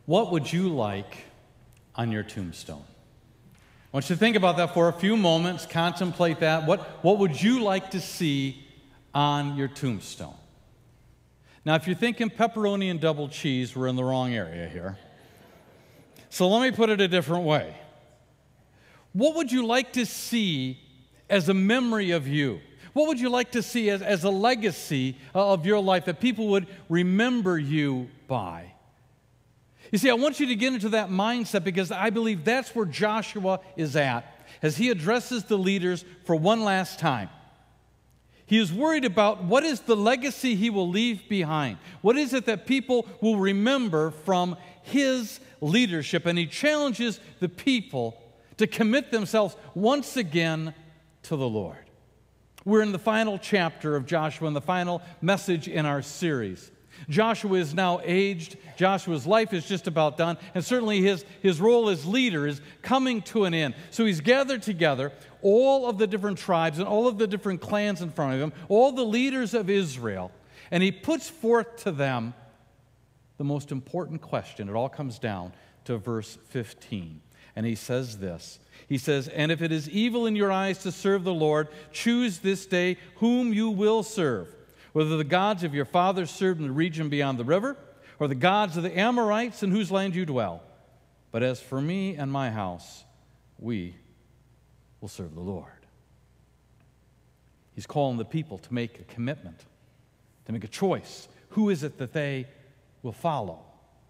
What would you like on your tombstone? I want you to think about that for a few moments, contemplate that. What would you like to see on your tombstone? Now, if you're thinking pepperoni and double cheese, we're in the wrong area here. So let me put it a different way. What would you like to see as a memory of you? What would you like to see as a legacy of your life that people would remember you by? You see, I want you to get into that mindset because I believe that's where Joshua is at as he addresses the leaders for one last time. He is worried about what is the legacy he will leave behind. What is it that people will remember from his leadership? And he challenges the people to commit themselves once again to the Lord. We're in the final chapter of Joshua and the final message in our series. Joshua is now aged. Joshua's life is just about done. And certainly his role as leader is coming to an end. So he's gathered together all of the different tribes and all of the different clans in front of him, all the leaders of Israel. And he puts forth to them the most important question. It all comes down to verse 15. And he says this. He says, "And if it is evil in your eyes to serve the Lord, choose this day whom you will serve, whether the gods of your fathers served in the region beyond the river, or the gods of the Amorites in whose land you dwell. But as for me and my house, we will serve the Lord." He's calling the people to make a commitment, to make a choice. Who is it that they will follow?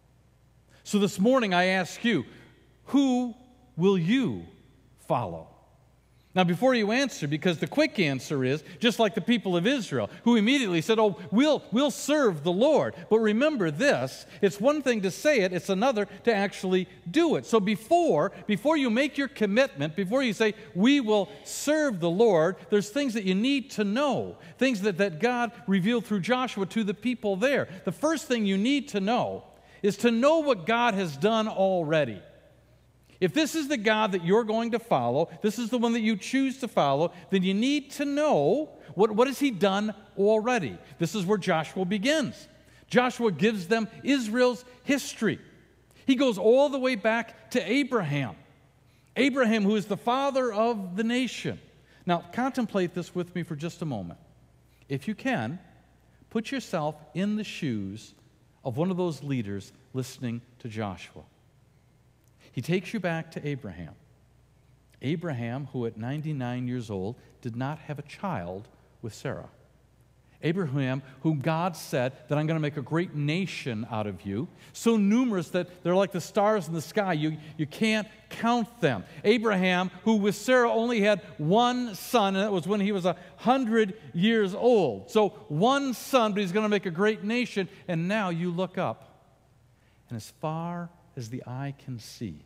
So this morning I ask you, who will you follow? Now, before you answer, because the quick answer is, just like the people of Israel, who immediately said, "Oh, we'll serve the Lord." But remember this, it's one thing to say it, it's another to actually do it. So before you make your commitment, before you say, "We will serve the Lord," there's things that you need to know, things that God revealed through Joshua to the people there. The first thing you need to know is to know what God has done already. If this is the God that you're going to follow, this is the one that you choose to follow, then you need to know what has he done already. This is where Joshua begins. Joshua gives them Israel's history. He goes all the way back to Abraham. Abraham, who is the father of the nation. Now, contemplate this with me for just a moment. If you can, put yourself in the shoes of one of those leaders listening to Joshua. He takes you back to Abraham. Abraham, who at 99 years old did not have a child with Sarah. Abraham, whom God said that I'm going to make a great nation out of you, so numerous that they're like the stars in the sky. You can't count them. Abraham, who with Sarah only had one son, and that was when he was 100 years old. So one son, but he's going to make a great nation. And now you look up, and as far as the eye can see,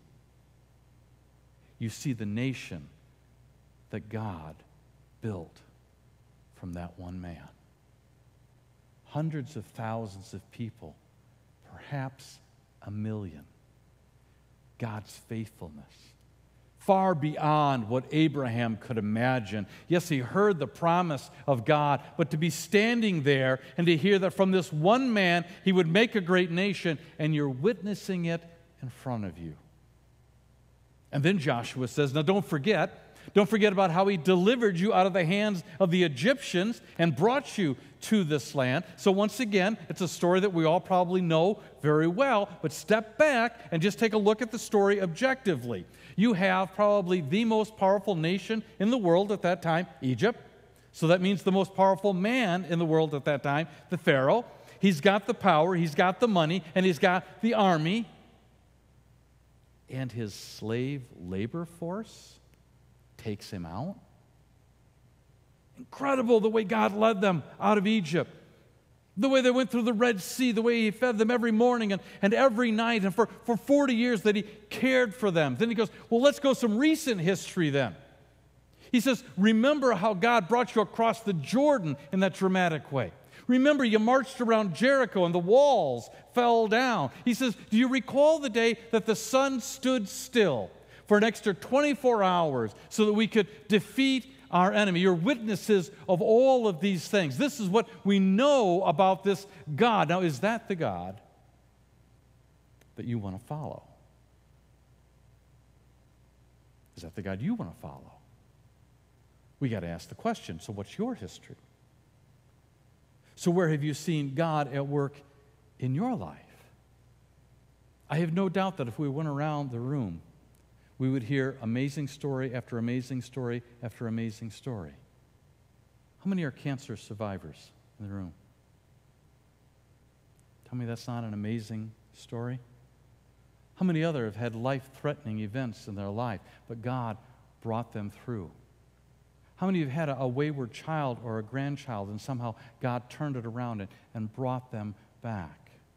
you see the nation that God built from that one man. Hundreds of thousands of people, perhaps 1 million. God's faithfulness, far beyond what Abraham could imagine. Yes, he heard the promise of God, but to be standing there and to hear that from this one man he would make a great nation, and you're witnessing it in front of you. And then Joshua says, now don't forget about how he delivered you out of the hands of the Egyptians and brought you to this land. So once again, it's a story that we all probably know very well, but step back and just take a look at the story objectively. You have probably the most powerful nation in the world at that time, Egypt. So that means the most powerful man in the world at that time, the Pharaoh. He's got the power, he's got the money, and he's got the army. And his slave labor force takes him out. Incredible the way God led them out of Egypt. The way they went through the Red Sea, the way he fed them every morning and every night, and for 40 years that he cared for them. Then he goes, well, let's go some recent history then. He says, remember how God brought you across the Jordan in that dramatic way. Remember, you marched around Jericho and the walls fell down. He says, do you recall the day that the sun stood still for an extra 24 hours so that we could defeat our enemy? You're witnesses of all of these things. This is what we know about this God. Now, is that the God that you want to follow? Is that the God you want to follow? We got to ask the question, so what's your history? So where have you seen God at work in your life? I have no doubt that if we went around the room, we would hear amazing story after amazing story after amazing story. How many are cancer survivors in the room? Tell me that's not an amazing story. How many other have had life-threatening events in their life, but God brought them through? How many have had a wayward child or a grandchild, and somehow God turned it around and brought them back?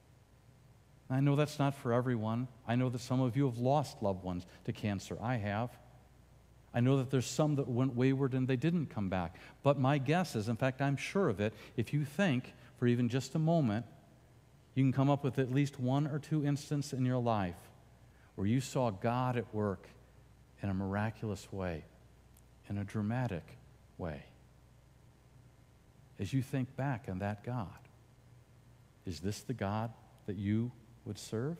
I know that's not for everyone. I know that some of you have lost loved ones to cancer. I have. I know that there's some that went wayward and they didn't come back. But my guess is, in fact, I'm sure of it, if you think for even just a moment, you can come up with at least one or two instances in your life where you saw God at work in a miraculous way, in a dramatic way. As you think back on that God, is this the God that you would serve?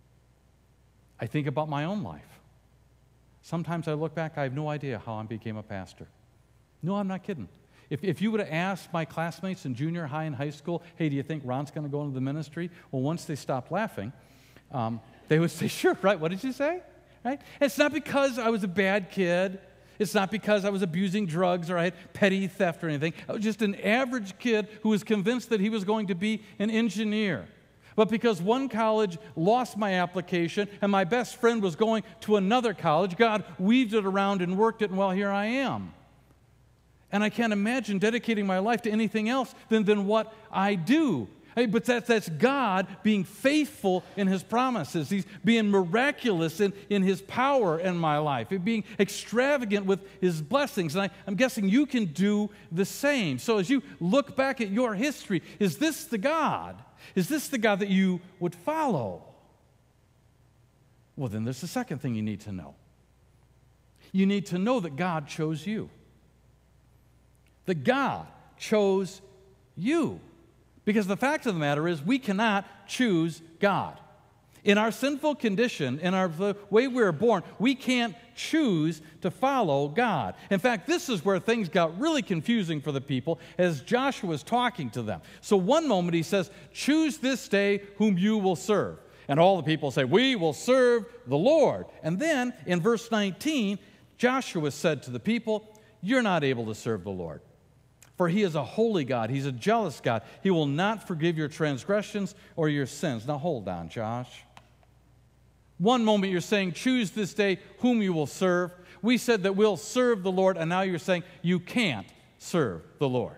I think about my own life. Sometimes I look back, I have no idea how I became a pastor. No, I'm not kidding. If you would have asked my classmates in junior high and high school, hey, do you think Ron's going to go into the ministry? Well, once they stopped laughing, they would say, sure, right, what did you say? Right? It's not because I was a bad kid. It's not because I was abusing drugs or I had petty theft or anything. I was just an average kid who was convinced that he was going to be an engineer. But because one college lost my application and my best friend was going to another college, God weaved it around and worked it, and well, here I am. And I can't imagine dedicating my life to anything else than what I do. But that's God being faithful in His promises. He's being miraculous in His power in my life. He's being extravagant with His blessings. And I'm guessing you can do the same. So as you look back at your history, is this the God? Is this the God that you would follow? Well, then there's the second thing you need to know. You need to know that God chose you. That God chose you. Because the fact of the matter is, we cannot choose God. In our sinful condition, in the way we were born, we can't choose to follow God. In fact, this is where things got really confusing for the people as Joshua was talking to them. So one moment he says, choose this day whom you will serve. And all the people say, we will serve the Lord. And then in verse 19, Joshua said to the people, you're not able to serve the Lord. For He is a holy God. He's a jealous God. He will not forgive your transgressions or your sins. Now hold on, Josh. One moment you're saying, choose this day whom you will serve. We said that we'll serve the Lord, and now you're saying you can't serve the Lord.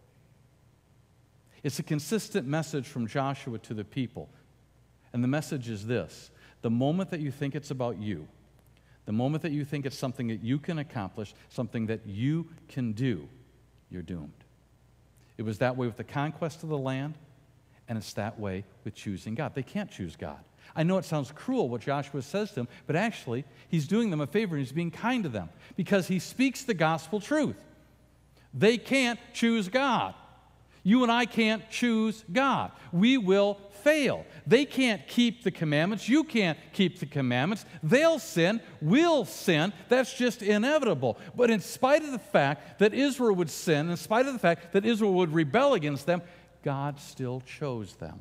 It's a consistent message from Joshua to the people. And the message is this: the moment that you think it's about you, the moment that you think it's something that you can accomplish, something that you can do, you're doomed. It was that way with the conquest of the land, and it's that way with choosing God. They can't choose God. I know it sounds cruel what Joshua says to them, but actually, he's doing them a favor and he's being kind to them because he speaks the gospel truth. They can't choose God. You and I can't choose God. We will fail. They can't keep the commandments. You can't keep the commandments. They'll sin. We'll sin. That's just inevitable. But in spite of the fact that Israel would sin, in spite of the fact that Israel would rebel against them, God still chose them.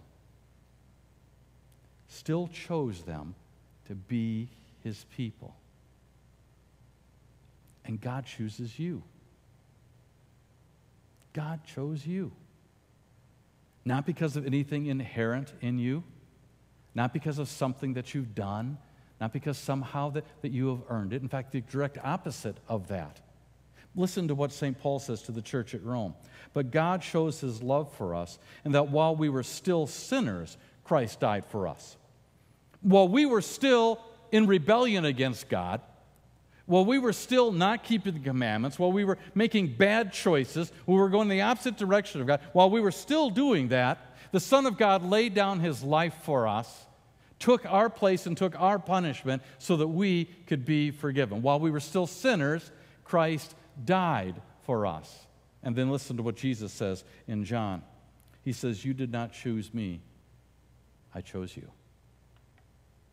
Still chose them to be His people. And God chooses you. God chose you. Not because of anything inherent in you, not because of something that you've done, not because somehow that you have earned it. In fact, the direct opposite of that. Listen to what St. Paul says to the church at Rome. But God shows His love for us, and that while we were still sinners, Christ died for us. While we were still in rebellion against God, while we were still not keeping the commandments, while we were making bad choices, while we were going the opposite direction of God, while we were still doing that, the Son of God laid down His life for us, took our place and took our punishment so that we could be forgiven. While we were still sinners, Christ died for us. And then listen to what Jesus says in John. He says, you did not choose me, I chose you.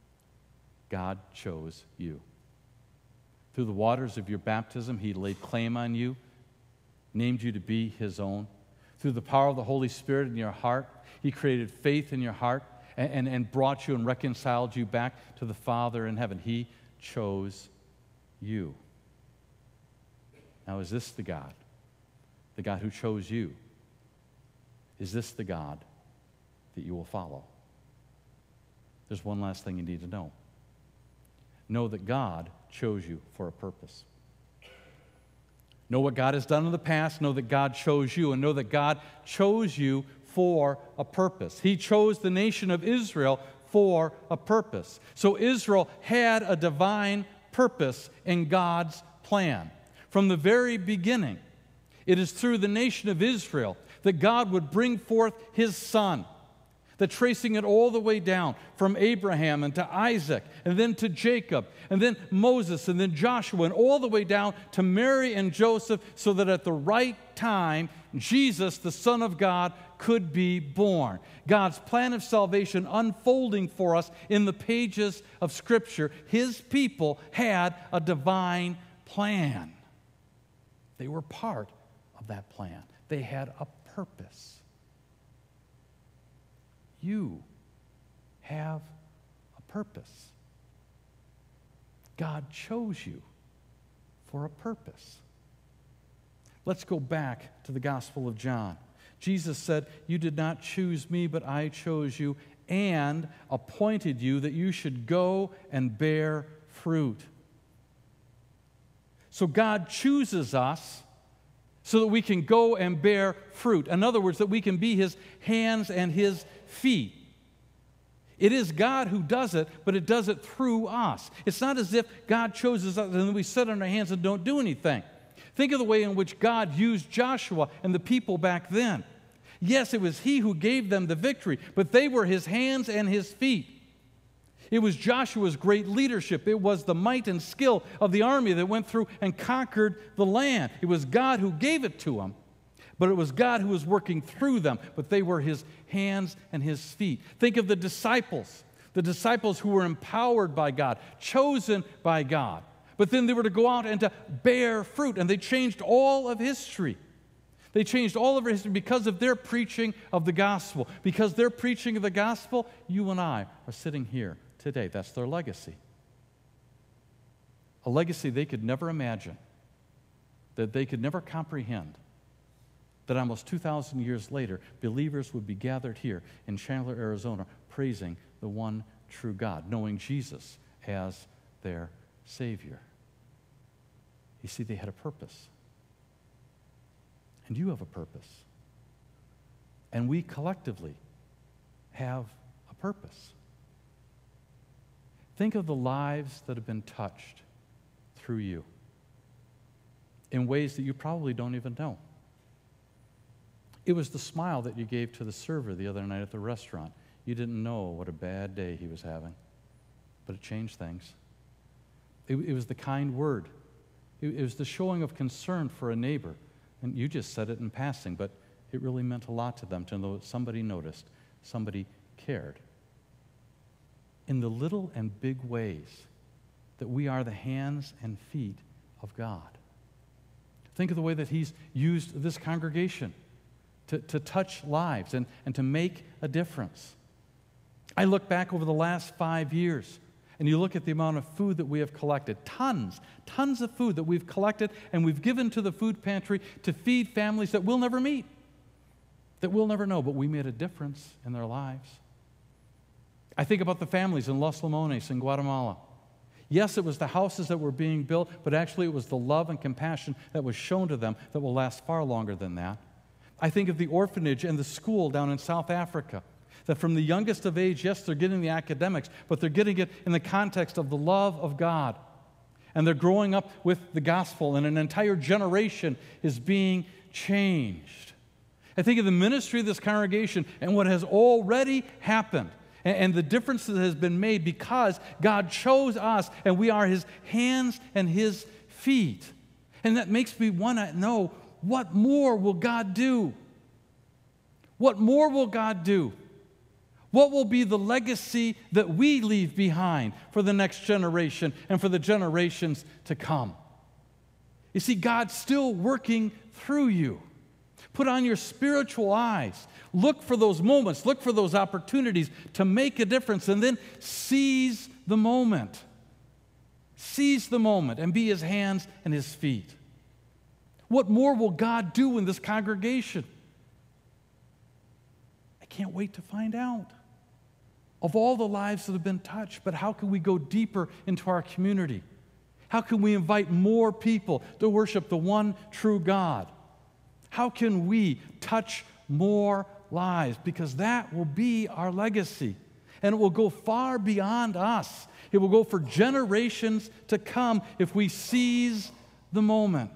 God chose you. Through the waters of your baptism, He laid claim on you, named you to be His own. Through the power of the Holy Spirit in your heart, He created faith in your heart and brought you and reconciled you back to the Father in heaven. He chose you. Now, is this the God who chose you? Is this the God that you will follow? There's one last thing you need to know. Know that God chose you for a purpose. Know what God has done in the past. Know that God chose you, and know that God chose you for a purpose. He chose the nation of Israel for a purpose. So Israel had a divine purpose in God's plan. From the very beginning, it is through the nation of Israel that God would bring forth His Son. That tracing it all the way down from Abraham and to Isaac and then to Jacob and then Moses and then Joshua and all the way down to Mary and Joseph, so that at the right time Jesus, the Son of God, could be born. God's plan of salvation unfolding for us in the pages of Scripture. His people had a divine plan. They were part of that plan. They had a purpose. You have a purpose. God chose you for a purpose. Let's go back to the Gospel of John. Jesus said, "You did not choose me, but I chose you and appointed you that you should go and bear fruit." So God chooses us so that we can go and bear fruit. In other words, that we can be His hands and His feet. It is God who does it, but it does it through us. It's not as if God chooses us and then we sit on our hands and don't do anything. Think of the way in which God used Joshua and the people back then. Yes, it was He who gave them the victory, but they were His hands and His feet. It was Joshua's great leadership. It was the might and skill of the army that went through and conquered the land. It was God who gave it to them, but it was God who was working through them, but they were His hands and His feet. Think of the disciples who were empowered by God, chosen by God, but then they were to go out and to bear fruit, and they changed all of history. They changed all of history because of their preaching of the gospel. Because their preaching of the gospel, you and I are sitting here today. That's their legacy. A legacy they could never imagine, that they could never comprehend, that almost 2,000 years later, believers would be gathered here in Chandler, Arizona, praising the one true God, knowing Jesus as their Savior. You see, they had a purpose. And you have a purpose. And we collectively have a purpose. Think of the lives that have been touched through you in ways that you probably don't even know. It was the smile that you gave to the server the other night at the restaurant. You didn't know what a bad day he was having, but it changed things. It was the kind word. It was the showing of concern for a neighbor. And you just said it in passing, but it really meant a lot to them to know that somebody noticed, somebody cared. In the little and big ways that we are the hands and feet of God. Think of the way that He's used this congregation to touch lives and to make a difference. I look back over the last 5 years, and you look at the amount of food that we have collected, tons of food that we've collected and we've given to the food pantry to feed families that we'll never meet, that we'll never know, but we made a difference in their lives. I think about the families in Los Limones in Guatemala. Yes, it was the houses that were being built, but actually it was the love and compassion that was shown to them that will last far longer than that. I think of the orphanage and the school down in South Africa, that from the youngest of age, yes, they're getting the academics, but they're getting it in the context of the love of God. And they're growing up with the gospel, and an entire generation is being changed. I think of the ministry of this congregation and what has already happened, and the difference that has been made because God chose us, and we are His hands and His feet. And that makes me want to know, what more will God do? What more will God do? What will be the legacy that we leave behind for the next generation and for the generations to come? You see, God's still working through you. Put on your spiritual eyes. Look for those moments. Look for those opportunities to make a difference, and then seize the moment. Seize the moment and be His hands and His feet. What more will God do in this congregation? I can't wait to find out. Of all the lives that have been touched, but how can we go deeper into our community? How can we invite more people to worship the one true God? How can we touch more lives? Because that will be our legacy. And it will go far beyond us. It will go for generations to come if we seize the moment.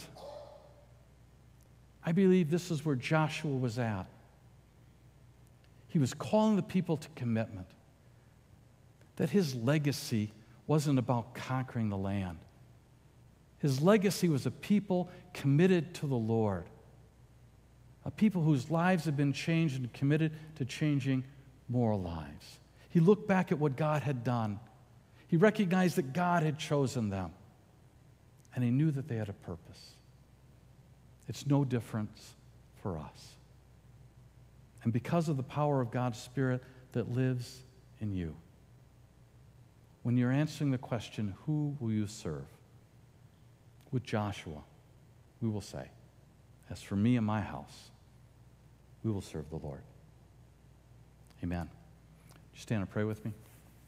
I believe this is where Joshua was at. He was calling the people to commitment. That his legacy wasn't about conquering the land. His legacy was a people committed to the Lord. A people whose lives have been changed and committed to changing more lives. He looked back at what God had done. He recognized that God had chosen them. And he knew that they had a purpose. It's no difference for us. And because of the power of God's Spirit that lives in you, when you're answering the question, who will you serve? With Joshua, we will say, as for me and my house, we will serve the Lord. Amen. Would you stand and pray with me?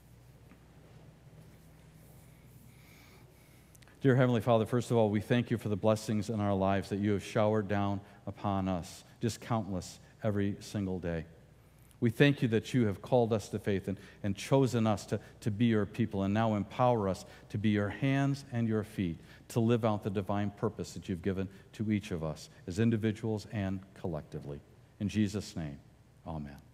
Dear Heavenly Father, first of all, we thank you for the blessings in our lives that you have showered down upon us, just countless every single day. We thank you that you have called us to faith and chosen us to be your people, and now empower us to be your hands and your feet, to live out the divine purpose that you've given to each of us as individuals and collectively. In Jesus' name, amen.